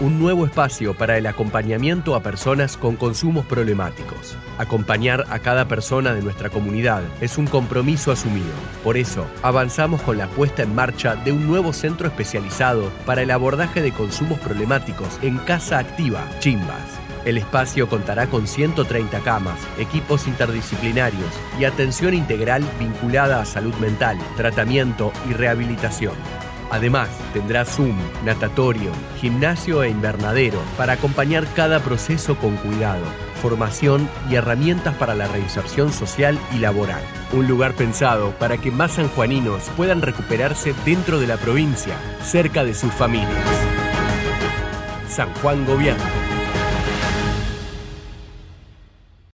un nuevo espacio para el acompañamiento a personas con consumos problemáticos. Acompañar a cada persona de nuestra comunidad es un compromiso asumido. Por eso, avanzamos con la puesta en marcha de un nuevo centro especializado para el abordaje de consumos problemáticos en Casa Activa, Chimbas. El espacio contará con 130 camas, equipos interdisciplinarios y atención integral vinculada a salud mental, tratamiento y rehabilitación. Además, tendrá Zoom, natatorio, gimnasio e invernadero para acompañar cada proceso con cuidado, formación y herramientas para la reinserción social y laboral. Un lugar pensado para que más sanjuaninos puedan recuperarse dentro de la provincia, cerca de sus familias. San Juan Gobierno.